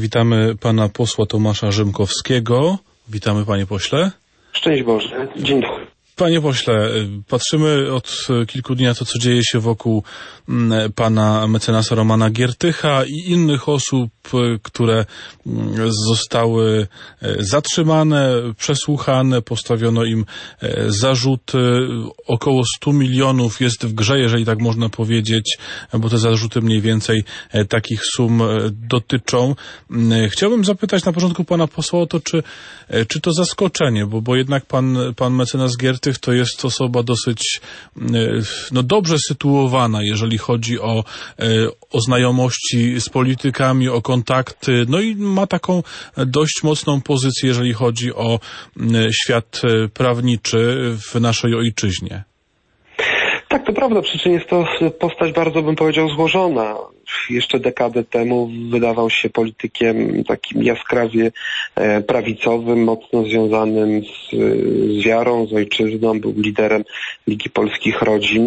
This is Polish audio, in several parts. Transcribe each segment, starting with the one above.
Witamy pana posła Tomasza Rzymkowskiego. Witamy, panie pośle. Szczęść Boże. Dzień dobry. Panie pośle, patrzymy od kilku dni na to, co dzieje się wokół pana mecenasa Romana Giertycha i innych osób, które zostały zatrzymane, przesłuchane, postawiono im zarzuty. Około 100 milionów jest w grze, jeżeli tak można powiedzieć, bo te zarzuty mniej więcej takich sum dotyczą. Chciałbym zapytać na początku pana posła o to, czy to zaskoczenie, bo jednak pan mecenas Giertych to jest osoba dosyć dobrze sytuowana, jeżeli chodzi o znajomości z politykami, o kontakty, i ma taką dość mocną pozycję, jeżeli chodzi o świat prawniczy w naszej ojczyźnie. Tak, to prawda, przy czym jest to postać bardzo, bym powiedział, złożona. Jeszcze dekadę temu wydawał się politykiem takim jaskrawie prawicowym, mocno związanym z wiarą, z ojczyzną, był liderem Ligi Polskich Rodzin.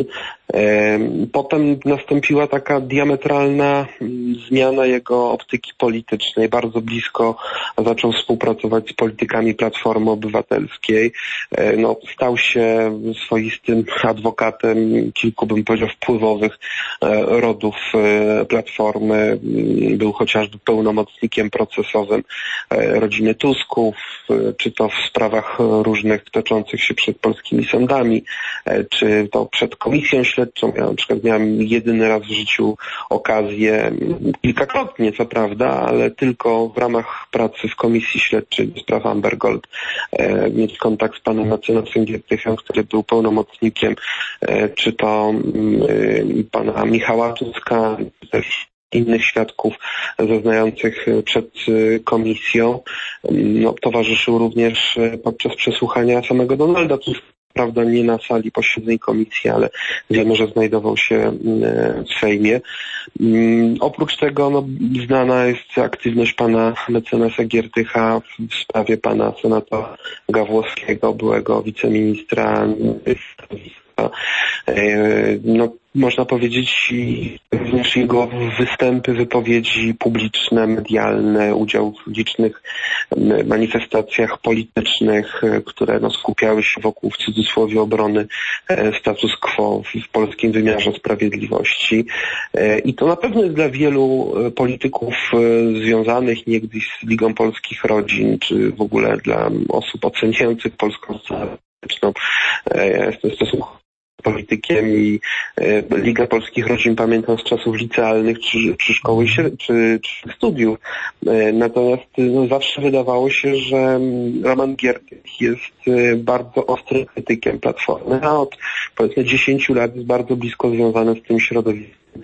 Potem nastąpiła taka diametralna zmiana jego optyki politycznej. Bardzo blisko zaczął współpracować z politykami Platformy Obywatelskiej. Stał się swoistym adwokatem kilku, bym powiedział, wpływowych rodów Platformy. Był chociażby pełnomocnikiem procesowym rodziny Tusków, czy to w sprawach różnych toczących się przed polskimi sądami, czy to przed komisją śledczą. Ja na przykład miałem jedyny raz w życiu okazję, kilkakrotnie co prawda, ale tylko w ramach pracy w komisji śledczej do spraw Amber Gold mieć kontakt z panem mecenasem Giertychem, który był pełnomocnikiem, czy to pana Michała Tuska, czy też innych świadków zeznających przed komisją. Towarzyszył również podczas przesłuchania samego Donalda Tuska. Prawda, nie na sali posiedzeń komisji, ale wiemy, że znajdował się w Sejmie. Oprócz tego znana jest aktywność pana mecenasa Giertycha w sprawie pana senatora Gawłowskiego, byłego wiceministra. Można powiedzieć, również jego występy, wypowiedzi publiczne, medialne, udział w licznych manifestacjach politycznych, które skupiały się wokół, w cudzysłowie, obrony status quo w polskim wymiarze sprawiedliwości. I to na pewno jest dla wielu polityków związanych niegdyś z Ligą Polskich Rodzin, czy w ogóle dla osób oceniających polską scenę polityczną. Ja jestem stosunkowo politykiem i Liga Polskich Rodzin pamiętam z czasów licealnych, czy szkoły, czy studiów. Natomiast zawsze wydawało się, że Roman Giertych jest bardzo ostrym krytykiem Platformy, a od powiedzmy 10 lat jest bardzo blisko związany z tym środowiskiem.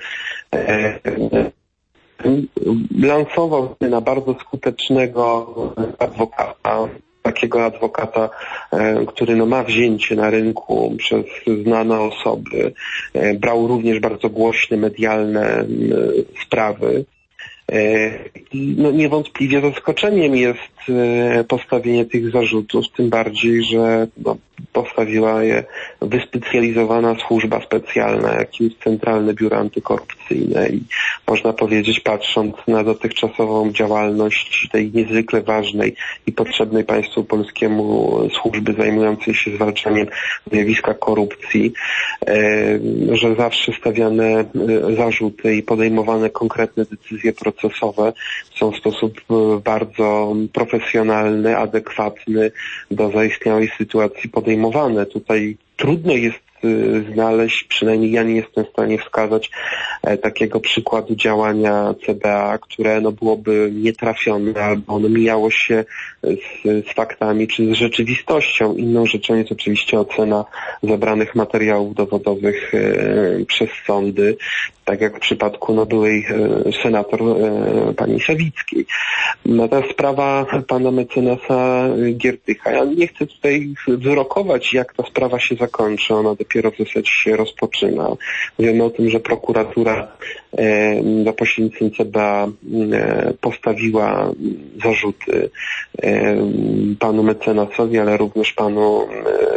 Lansował się na bardzo skutecznego adwokata, takiego adwokata, który ma wzięcie na rynku przez znane osoby. Brał również bardzo głośne, medialne sprawy. Niewątpliwie zaskoczeniem jest postawienie tych zarzutów, tym bardziej, że postawiła je wyspecjalizowana służba specjalna, jakim jest Centralne Biuro Antykorupcyjne i można powiedzieć, patrząc na dotychczasową działalność tej niezwykle ważnej i potrzebnej państwu polskiemu służby zajmującej się zwalczaniem zjawiska korupcji, że zawsze stawiane zarzuty i podejmowane konkretne decyzje procesowe są w sposób bardzo profesjonalny, adekwatny do zaistniałej sytuacji podejmowane. Tutaj trudno jest znaleźć, przynajmniej ja nie jestem w stanie wskazać takiego przykładu działania CBA, które byłoby nietrafione albo mijało się z faktami czy z rzeczywistością. Inną rzeczą jest oczywiście ocena zebranych materiałów dowodowych przez sądy, tak jak w przypadku byłej senator pani Sawickiej. Ta sprawa pana mecenasa Giertycha. Ja nie chcę tutaj wyrokować, jak ta sprawa się zakończy. Ona dopiero w zasadzie się rozpoczyna. Wiemy o tym, że prokuratura za pośrednictwem CBA postawiła zarzuty panu mecenasowi, ale również panu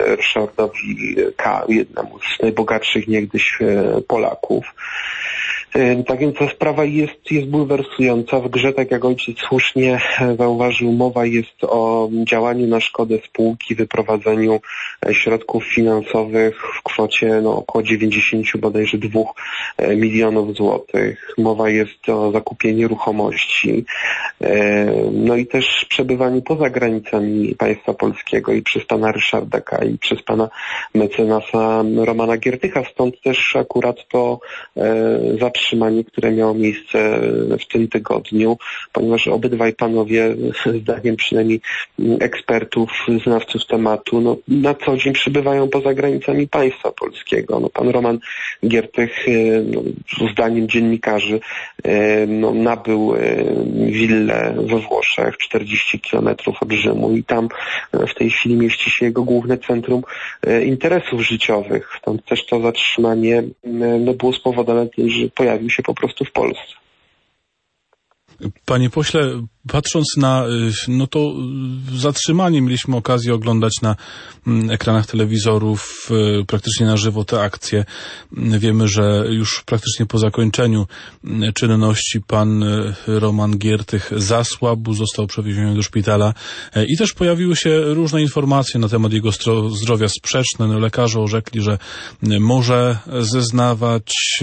Ryszardowi K., jednemu z najbogatszych niegdyś Polaków. Tak więc ta sprawa jest bulwersująca. W grze, tak jak ojciec słusznie zauważył, mowa jest o działaniu na szkodę spółki, wyprowadzeniu środków finansowych w kwocie około 90 bodajże 2 milionów złotych. Mowa jest o zakupie nieruchomości, no i też przebywaniu poza granicami państwa polskiego i przez pana Ryszarda K. i przez pana mecenasa Romana Giertycha. Stąd też akurat to zatrzymanie, które miało miejsce w tym tygodniu, ponieważ obydwaj panowie, zdaniem przynajmniej ekspertów, znawców tematu, na co dzień przebywają poza granicami państwa polskiego. Pan Roman Giertych, zdaniem dziennikarzy, nabył willę we Włoszech, 40 kilometrów od Rzymu, i tam w tej chwili mieści się jego główne centrum interesów życiowych. Stąd też to zatrzymanie było spowodowane tym, że pojawił się po prostu w Polsce. Panie pośle, patrząc na to zatrzymanie, mieliśmy okazję oglądać na ekranach telewizorów praktycznie na żywo te akcje. Wiemy, że już praktycznie po zakończeniu czynności pan Roman Giertych zasłabł, został przewieziony do szpitala i też pojawiły się różne informacje na temat jego zdrowia sprzeczne. Lekarze orzekli, że może zeznawać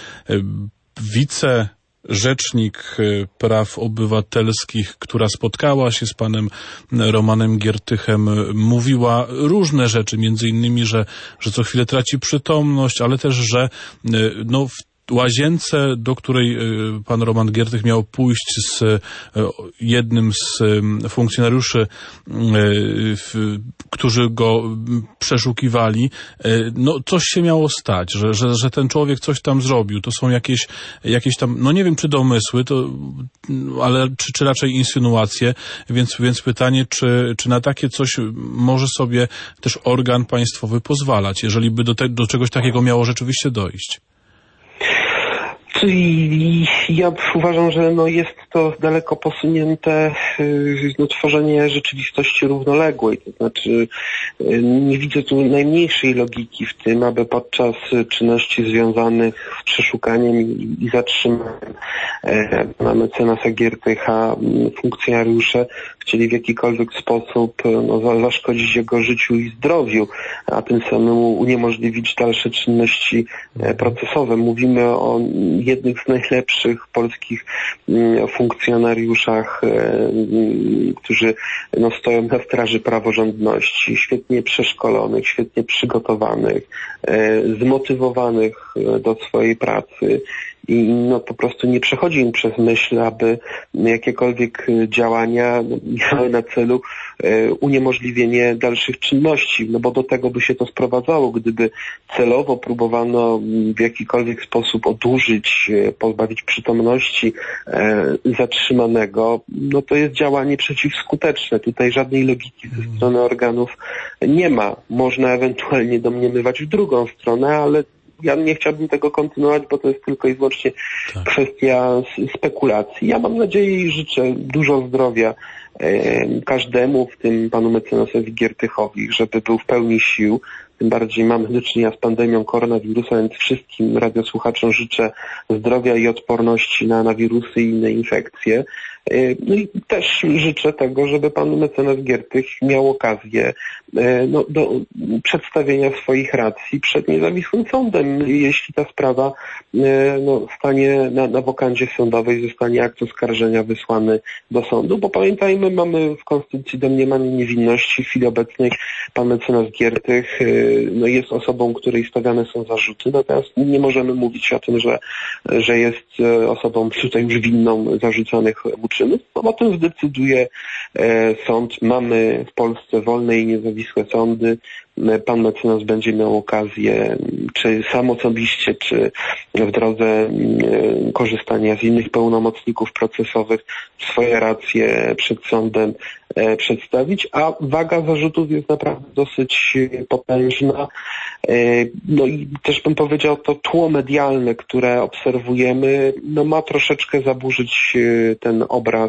rzecznik praw obywatelskich, która spotkała się z panem Romanem Giertychem, mówiła różne rzeczy, między innymi, że co chwilę traci przytomność, ale też, że w łazience, do której pan Roman Giertych miał pójść z jednym z funkcjonariuszy, którzy go przeszukiwali, coś się miało stać, że ten człowiek coś tam zrobił. To są jakieś tam, nie wiem czy domysły, ale czy raczej insynuacje, więc pytanie, czy na takie coś może sobie też organ państwowy pozwalać, jeżeli by do czegoś takiego miało rzeczywiście dojść. Czyli ja uważam, że jest to daleko posunięte tworzenie rzeczywistości równoległej. To znaczy nie widzę tu najmniejszej logiki w tym, aby podczas czynności związanych z przeszukaniem i zatrzymaniem pana mecenasa Giertycha funkcjonariusze chcieli w jakikolwiek sposób zaszkodzić jego życiu i zdrowiu, a tym samym uniemożliwić dalsze czynności procesowe. Mówimy o jednych z najlepszych polskich funkcjonariuszach, którzy stoją na straży praworządności, świetnie przeszkolonych, świetnie przygotowanych, zmotywowanych do swojej pracy. I po prostu nie przechodzi im przez myśl, aby jakiekolwiek działania miały na celu uniemożliwienie dalszych czynności, bo do tego by się to sprowadzało, gdyby celowo próbowano w jakikolwiek sposób odurzyć, pozbawić przytomności zatrzymanego, to jest działanie przeciwskuteczne. Tutaj żadnej logiki ze strony organów nie ma. Można ewentualnie domniemywać w drugą stronę, ale ja nie chciałbym tego kontynuować, bo to jest tylko i wyłącznie kwestia spekulacji. Ja mam nadzieję i życzę dużo zdrowia każdemu, w tym panu mecenasowi Giertychowi, żeby był w pełni sił. Tym bardziej mamy do czynienia z pandemią koronawirusa, więc wszystkim radiosłuchaczom życzę zdrowia i odporności na wirusy i inne infekcje. I też życzę tego, żeby pan mecenas Giertych miał okazję do przedstawienia swoich racji przed niezawisłym sądem, jeśli ta sprawa stanie na wokandzie sądowej, zostanie akt oskarżenia wysłany do sądu, bo pamiętajmy, mamy w Konstytucji domniemanie niewinności. W chwili obecnej pan mecenas Giertych jest osobą, której stawiane są zarzuty, natomiast nie możemy mówić o tym, że jest osobą tutaj już winną zarzucanych czynów. O tym zdecyduje sąd. Mamy w Polsce wolne i niezawisłe sądy. Pan mecenas będzie miał okazję, czy sam osobiście, czy w drodze korzystania z innych pełnomocników procesowych, swoje racje przed sądem przedstawić, a waga zarzutów jest naprawdę dosyć potężna. I też bym powiedział, to tło medialne, które obserwujemy, ma troszeczkę zaburzyć ten obraz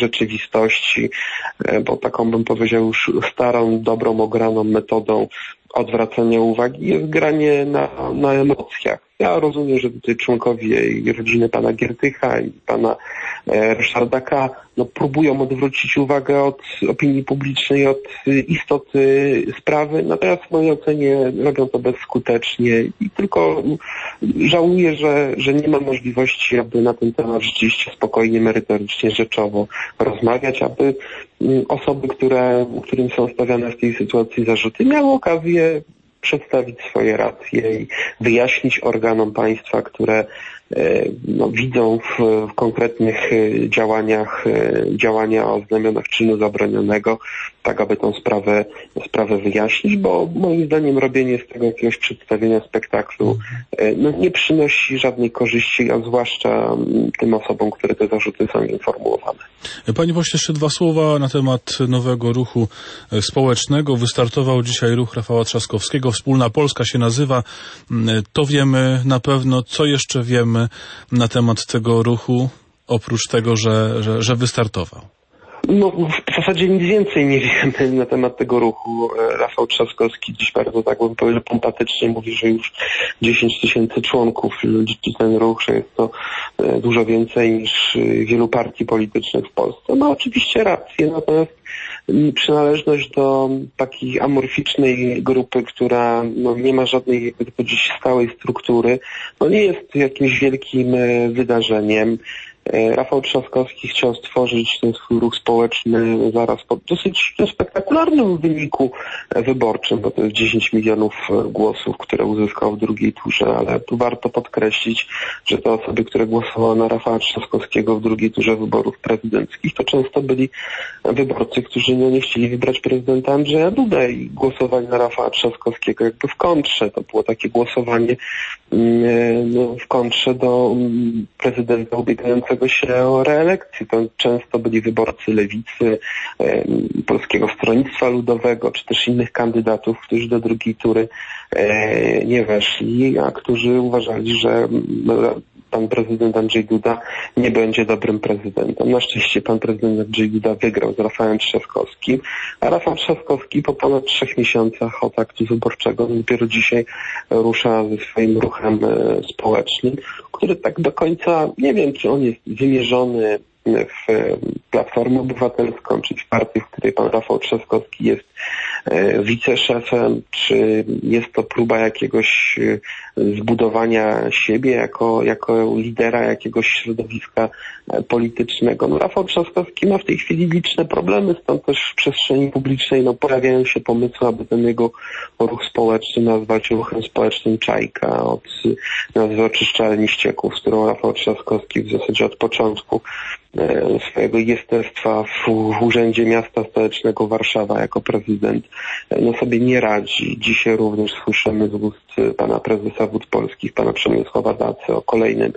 rzeczywistości, bo taką bym powiedział już starą, dobrą, ograną metodą odwracania uwagi jest granie na emocjach. Ja rozumiem, że tutaj członkowie i rodziny pana Giertycha i pana Ryszarda K. próbują odwrócić uwagę od opinii publicznej, od istoty sprawy, natomiast w mojej ocenie robią to bezskutecznie i tylko żałuję, że nie ma możliwości, aby na ten temat rzeczywiście spokojnie, merytorycznie, rzeczowo rozmawiać, aby osoby, którym są stawiane w tej sytuacji zarzuty, miały okazję przedstawić swoje racje i wyjaśnić organom państwa, które widzą w konkretnych działaniach działania o znamionach czynu zabronionego, tak aby tą sprawę wyjaśnić, bo moim zdaniem robienie z tego jakiegoś przedstawienia spektaklu nie przynosi żadnej korzyści, a zwłaszcza tym osobom, które te zarzuty są informowane. Panie pośle, jeszcze 2 słowa na temat nowego ruchu społecznego. Wystartował dzisiaj ruch Rafała Trzaskowskiego. Wspólna Polska się nazywa. To wiemy na pewno. Co jeszcze wiemy na temat tego ruchu, oprócz tego, że wystartował? W zasadzie nic więcej nie wiemy na temat tego ruchu. Rafał Trzaskowski dziś bardzo, tak bym powiedział, pompatycznie mówi, że już 10 000 członków liczy ten ruch, że jest to dużo więcej niż wielu partii politycznych w Polsce. Ma oczywiście rację, natomiast przynależność do takiej amorficznej grupy, która nie ma żadnej, jakby to powiedzieć, stałej struktury, nie jest jakimś wielkim wydarzeniem. Rafał Trzaskowski chciał stworzyć ten swój ruch społeczny zaraz po dosyć spektakularnym wyniku wyborczym, bo to jest 10 milionów głosów, które uzyskał w drugiej turze, ale tu warto podkreślić, że te osoby, które głosowały na Rafała Trzaskowskiego w drugiej turze wyborów prezydenckich, to często byli wyborcy, którzy nie chcieli wybrać prezydenta Andrzeja Dudę i głosowali na Rafała Trzaskowskiego jakby w kontrze. To było takie głosowanie w kontrze do prezydenta ubiegającego się o reelekcję. To często byli wyborcy Lewicy, Polskiego Stronnictwa Ludowego, czy też innych kandydatów, którzy do drugiej tury nie weszli, a którzy uważali, że pan prezydent Andrzej Duda nie będzie dobrym prezydentem. Na szczęście pan prezydent Andrzej Duda wygrał z Rafałem Trzaskowskim, a Rafał Trzaskowski po ponad 3 miesiącach od aktu wyborczego dopiero dzisiaj rusza ze swoim ruchem społecznym, który tak do końca nie wiem, czy on jest wymierzony w Platformę Obywatelską, czy w partię, w której pan Rafał Trzaskowski jest wiceszefem, czy jest to próba jakiegoś zbudowania siebie jako lidera jakiegoś środowiska politycznego. Rafał Trzaskowski ma w tej chwili liczne problemy, stąd też w przestrzeni publicznej pojawiają się pomysły, aby ten jego ruch społeczny nazwać ruchem społecznym Czajka, od nazwy oczyszczalni ścieków, z którą Rafał Trzaskowski w zasadzie od początku swojego jestestwa w Urzędzie Miasta Stołecznego Warszawa jako prezydent sobie nie radzi. Dzisiaj również słyszymy z ust pana prezesa Wód Polskich, pana Przemysława Dacy o kolejnym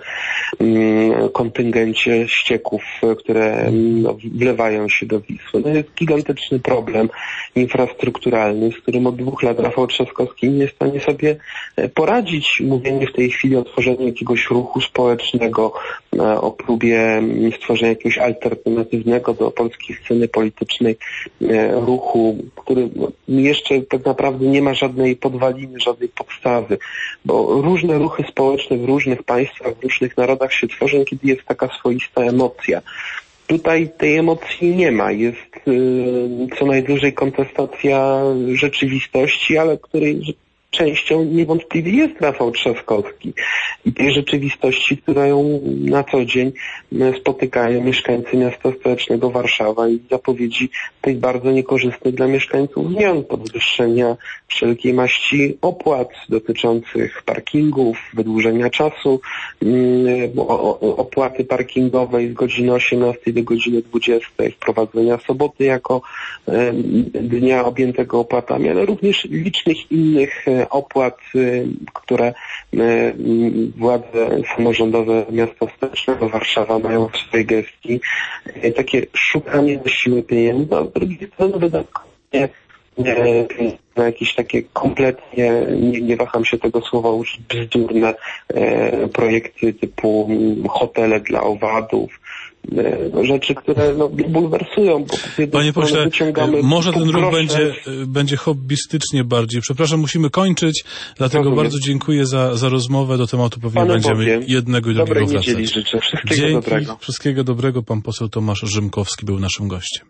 kontyngencie ścieków, które wlewają się do Wisły. To jest gigantyczny problem infrastrukturalny, z którym od 2 lat Rafał Trzaskowski nie jest w stanie sobie poradzić. Mówienie w tej chwili o tworzeniu jakiegoś ruchu społecznego, o próbie stworzenia jakiegoś alternatywnego do polskiej sceny politycznej ruchu, który jeszcze tak naprawdę nie ma żadnej podwaliny, żadnej podstawy, bo różne ruchy społeczne w różnych państwach, w różnych narodach się tworzą, kiedy jest taka swoista emocja. Tutaj tej emocji nie ma. Jest co najdłużej kontestacja rzeczywistości, ale której częścią niewątpliwie jest Rafał Trzaskowski i tej rzeczywistości, którą na co dzień spotykają mieszkańcy miasta stołecznego Warszawa i zapowiedzi tych bardzo niekorzystnych dla mieszkańców zmian, podwyższenia wszelkiej maści opłat dotyczących parkingów, wydłużenia czasu, opłaty parkingowej z godziny 18 do godziny 20, wprowadzenia soboty jako dnia objętego opłatami, ale również licznych innych opłat, które władze samorządowe miasta stołecznego Warszawa mają w swojej gestii. Takie szukanie na siłę pieniędzy, a z drugiej strony wydatkowanie na jakieś takie kompletnie, nie waham się tego słowa użyć, bzdurne projekty typu hotele dla owadów, rzeczy, które bulwersują, bo z jednej Panie strony pośle, wyciągamy może ten ruch grosze. będzie hobbystycznie bardziej. Przepraszam, musimy kończyć, dlatego Rozumiem. bardzo dziękuję za rozmowę. Do tematu pewnie Panu będziemy Bogie. jednego i drugiego Dobrej wracać. niedzieli życzę. Wszystkiego dobrego. Wszystkiego dobrego. Pan poseł Tomasz Rzymkowski był naszym gościem.